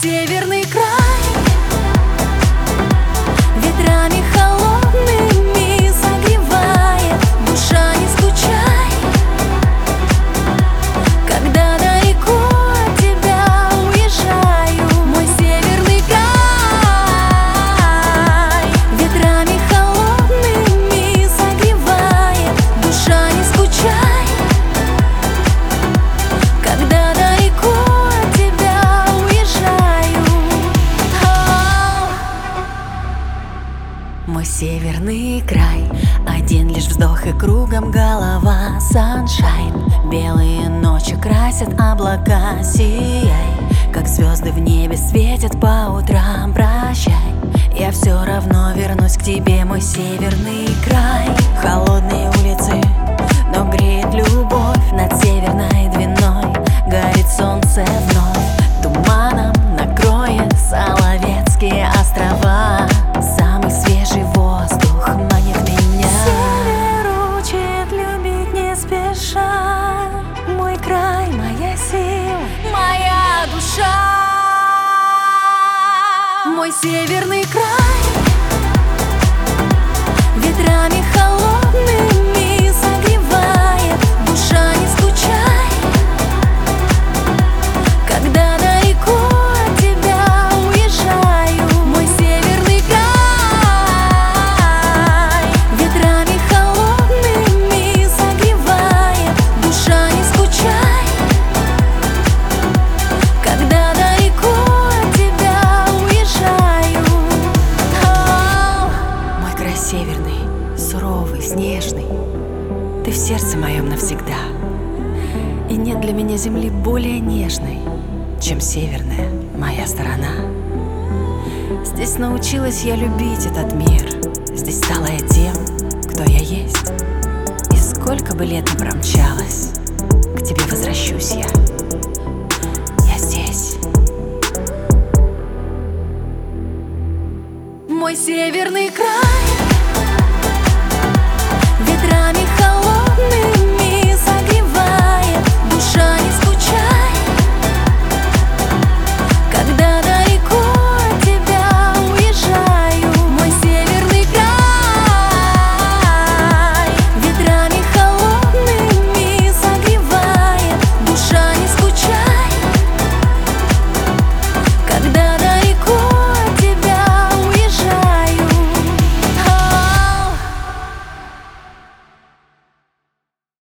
северный край ветрами холодными согревает. Душа, не скучай, когда далеко от тебя уезжаю. Мой северный край ветрами холодными согревает. Душа, не скучай, когда далеко от тебя уезжаю. Мой северный край, один лишь вздох и кругом голова. Саншайн, белые ночи красят облака. Сияй, как звезды в небе светят по утрам. Прощай, я все равно вернусь к тебе. Мой северный край, холодные улицы, но греет любовь. Над Северной Двиной горит солнце вновь. Туманом накроет Соловецкие острова. Самый свежий воздух манит меня. Север учит любить не спеша. Мой край, моя сила, моя душа. Мой северный край ветрами холодными согревает. Душа, не скучай, когда далеко от тебя уезжаю. Мой северный край ветрами холодными согревает. Душа, не скучай, когда далеко от тебя уезжаю. Мой край северный, суровый, снежный, ты в сердце моем навсегда. И нет для меня земли более нежной, чем северная моя сторона. Здесь научилась я любить этот мир. Здесь стала я тем, кто я есть. И сколько бы лет ни промчалось, к тебе возвращусь я. Я здесь. Мой северный край